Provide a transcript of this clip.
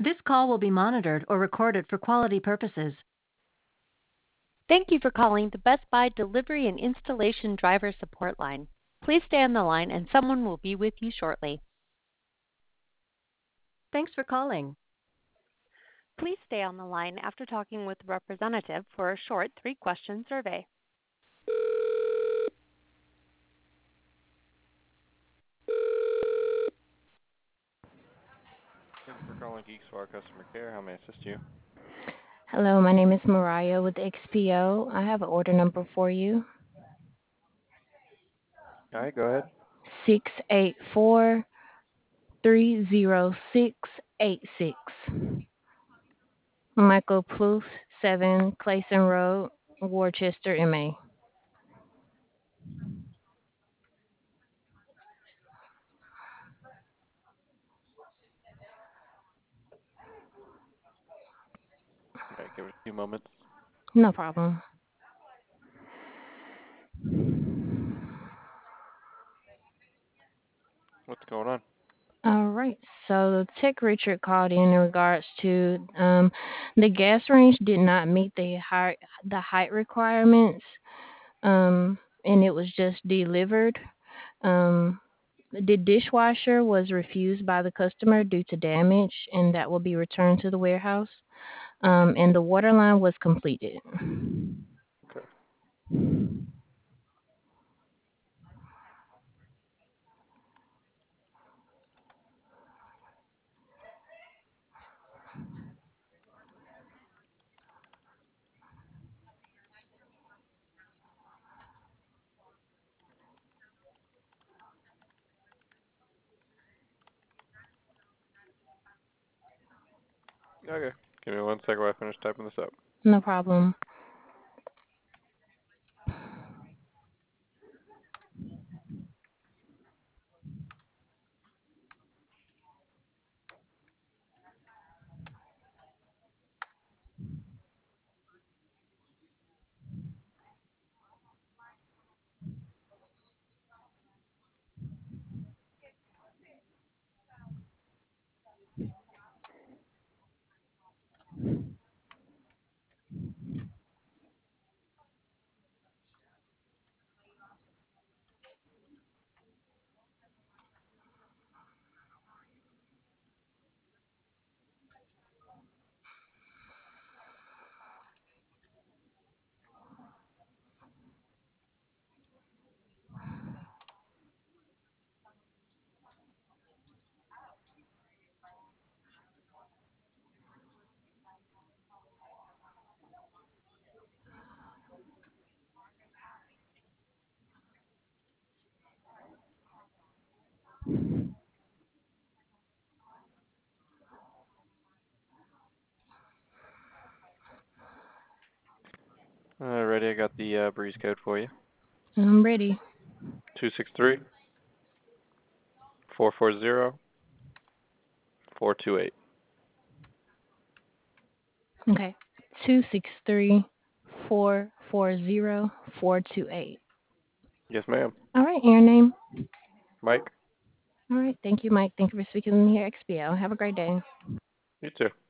This call will be monitored or recorded for quality purposes. Thank you for calling the Best Buy Delivery and Installation Driver Support Line. Please stay on the line and someone will be with you shortly. Thanks for calling. Please stay on the line after talking with a representative for a short 3-question survey. Thank you for calling Geeks for our customer care. How may I assist you? Hello, my name is Mariah with XPO. I have an order number for you. All right, go ahead. 684-30686. Michael Plouffe, 7 Clayson Road, Worcester, MA. All right, give it a few moments. No problem. What's going on? All right. So Tech Richard called in regards to the gas range did not meet the height requirements, and it was just delivered. Um, the dishwasher was refused by the customer due to damage, and that will be returned to the warehouse. And the water line was completed. Okay. Okay. Give me 1 second while I finish typing this up. No problem. Alrighty, I got the breeze code for you. I'm ready. 263-440-428. Okay. 263-440-428. Yes, ma'am. All right. And your name? Mike? All right. Thank you, Mike. Thank you for speaking with me here at XPO. Have a great day. You too.